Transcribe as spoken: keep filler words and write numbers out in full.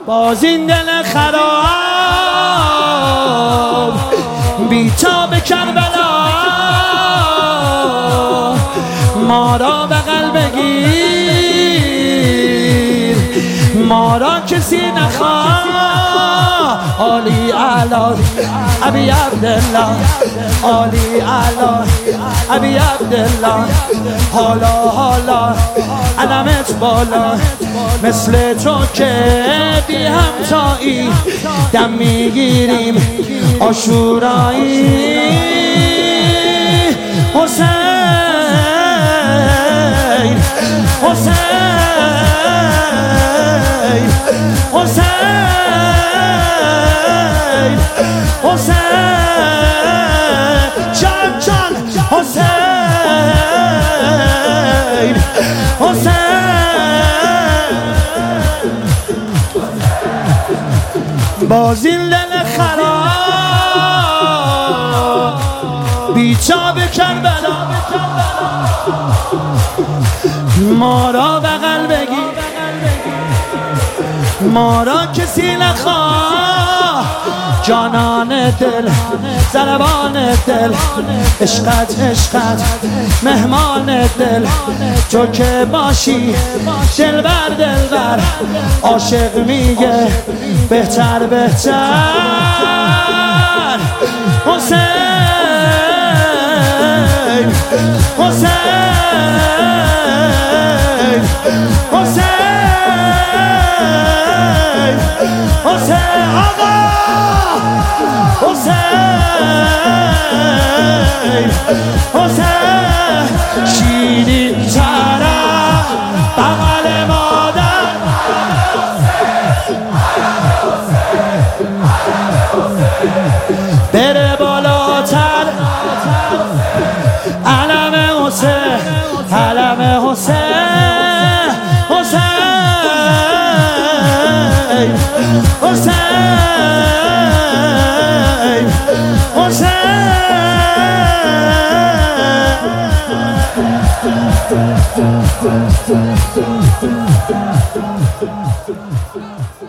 باز این دل خراب بیتاب کربلا ما را بغل بگیر، ما را کسی نخواه. عالی اعلی ابی عبدالله، عالی اعلی ابی عبدالله. حالا حالا علمت بالا، مثل تو که بی همتایی دم میگیریم عاشورایی. حسین حسین حسین حسین جان جان حسین حسین. باز این دل خراب بیچاب کربلا ما را بغل بگیر، ما را کسی نخواه. جانان دل ضربان دل، عشقت عشقت مهمان دل. تو که باشی دل بر دل بر، عاشق میگه بهتر بهتر. حسین حسین حسین حسین آقا حسین حسین. شیرین طرف بغل مادر، بره بالاتر علم حسین، علم حسین حسین حسین حسین.